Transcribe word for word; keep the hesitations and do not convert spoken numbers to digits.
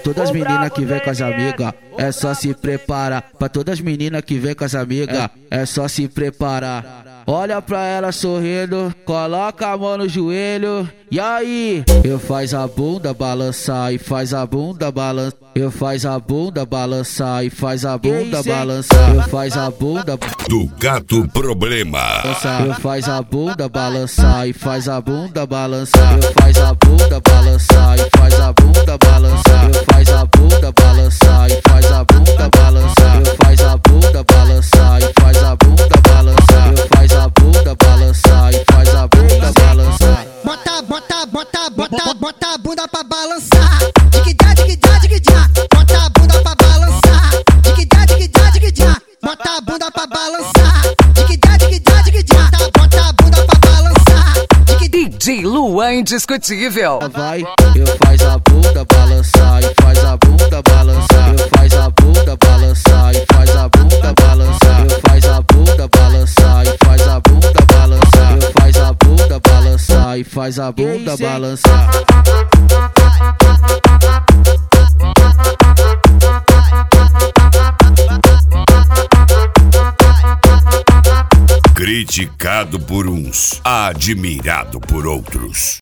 todas as meninas que vem com as amigas, é só se preparar. Pra todas as meninas que vem com as amigas, é só se preparar. Olha pra ela sorrindo, coloca a mão no joelho. E aí? Eu faz a bunda balançar e faz a bunda balançar. Eu faz a bunda balançar e faz a bunda balançar. Eu faz a bunda do Gato Problema. Eu faz a bunda balançar e faz a bunda balançar. Eu faz a bunda balançar e faz a bunda balançar. Eu faz a bunda balançar e faz a bunda balançar. Eu faz a bunda balançar e faz a bunda balançar. Eu faz a bunda balançar e faz a bunda balançar. Bota, bota, bota, bota, bota a bunda pra balançar. Digue-dá, digue-dá, digue-dá. Bota a bunda pra balançar. Digue-dá, digue-dá, digue-dá. Bota a bunda pra balançar. Digue-dá, digue-dá, digue-dá. Bota a bunda pra balançar. D J Luan Indiscutível. Vai, eu faz a bunda balançar e faz a bunda balançar. Eu faz a bunda balançar e faz a bunda balançar. Eu faz a bunda balançar e faz a bunda balançar. Eu faz a bunda balançar e faz a bunda balançar. Criticado por uns, admirado por outros.